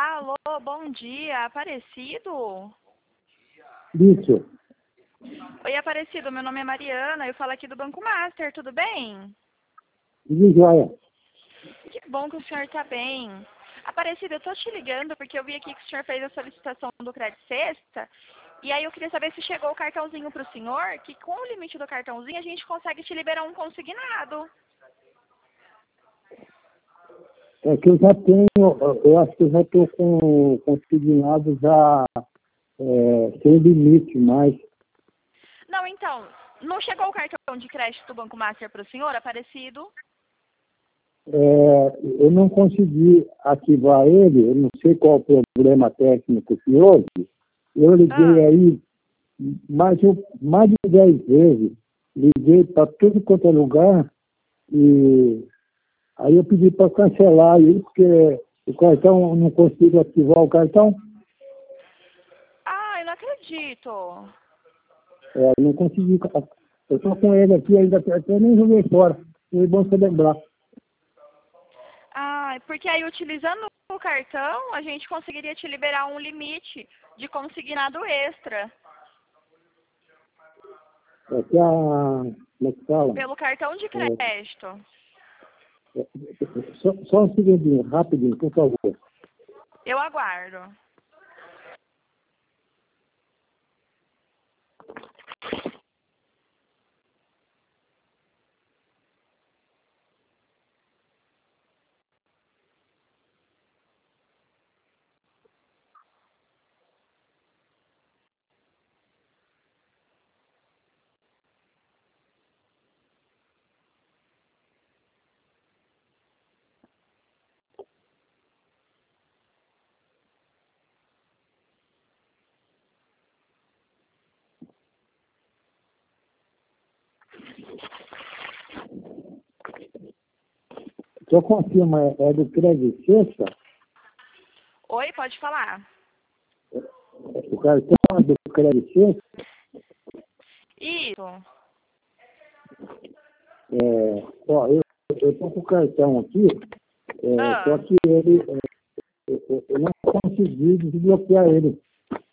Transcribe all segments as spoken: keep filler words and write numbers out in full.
Alô, bom dia, Aparecido? Isso. Oi, Aparecido, meu nome é Mariana, eu falo aqui do Banco Master, tudo bem? Tudo jóia. Que bom que o senhor está bem. Aparecido, eu tô te ligando porque eu vi aqui que o senhor fez a solicitação do Crédito Sexta, e aí eu queria saber se chegou o cartãozinho para o senhor, que com o limite do cartãozinho a gente consegue te liberar um consignado. É que eu já tenho, eu acho que eu já estou com consignado já é, sem limite, mas Não, então, não chegou o cartão de crédito do Banco Master para o senhor, Aparecido? é, eu não consegui ativar ele, eu não sei qual o problema técnico que houve. Eu liguei Ah. aí mais, de- mais de dez vezes, liguei para tudo quanto é lugar, e aí eu pedi para cancelar aí, porque o cartão, não consigo ativar o cartão. Ah, eu não acredito. É, não consegui. Eu estou com ele aqui, ainda até nem joguei fora. Foi bom você lembrar. Ah, porque aí utilizando o cartão, a gente conseguiria te liberar um limite de consignado extra É que a. Como é que fala? pelo cartão de É, crédito. é, só, só um segundinho, rapidinho, por favor. Eu aguardo. Só confirma, é, é do crédito sexta? Oi, pode falar. O cartão é do crédito sexta? Isso. É, ó, eu estou com o cartão aqui, é, só Ah. que ele, é, eu, eu não consegui desbloquear ele.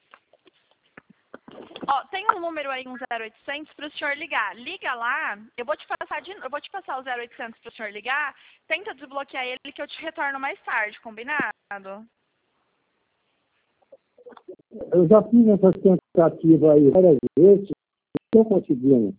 Ó, tem um número aí, um zero oitocentos, para o senhor ligar. Liga lá, eu vou te passar de, eu vou te passar o zero oitocentos para o senhor ligar. Tenta desbloquear ele que eu te retorno mais tarde, combinado? Eu já fiz essa tentativa aí várias vezes, não estou conseguindo.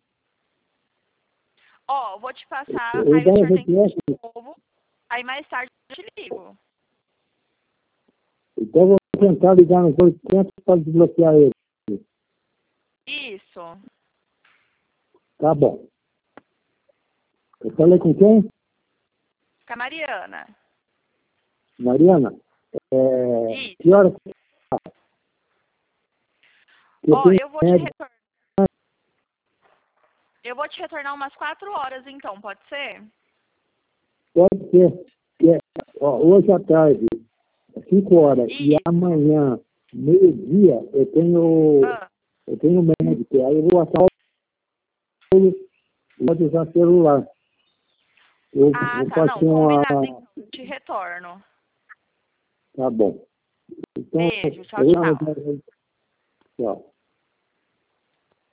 Ó, eu vou te passar, Eu aí o já senhor tenta reconheço. de novo, aí mais tarde eu te ligo. Então, eu vou tentar ligar nos oitocentos para desbloquear ele. Isso. Tá bom. Eu falei com quem? Com a Mariana. Mariana? É, Isso. que hora que tá? Que eu Ó, tenho eu vou te médico? retornar. Eu vou te retornar umas quatro horas, então, pode ser? Pode ser. Que é, ó, hoje à tarde, cinco horas, e Isso. amanhã, meio-dia, eu tenho, Ah, eu tenho médico. Aí eu vou achar o pode usar celular. Eu ah, vou tá. Não, fazer uma. combinado, então. Eu te retorno. Tá bom. Então, Beijo. Tchau, eu tchau. Tchau.